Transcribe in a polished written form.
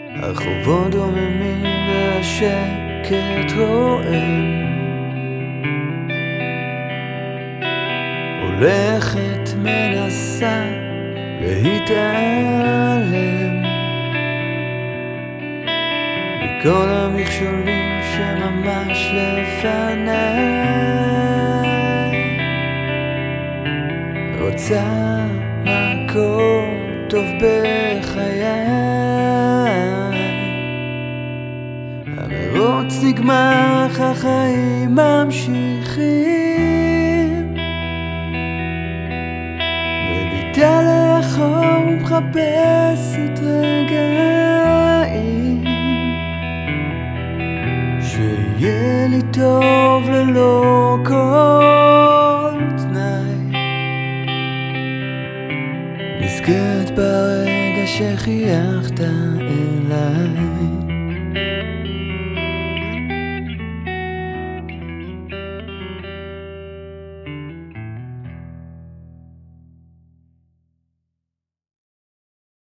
הרחובות דוממים והשקט רועם, הולכת מנסה להתעלם מכל המכשולים שממש לפניי. רוצה מקום טוב בחיי, המרוץ נגמר, החיים ממשיכים. מביטה לאחור ומחפשת רגעים שיהיה לי טוב ללא כל תנאי. נזכרת ברגע שחייך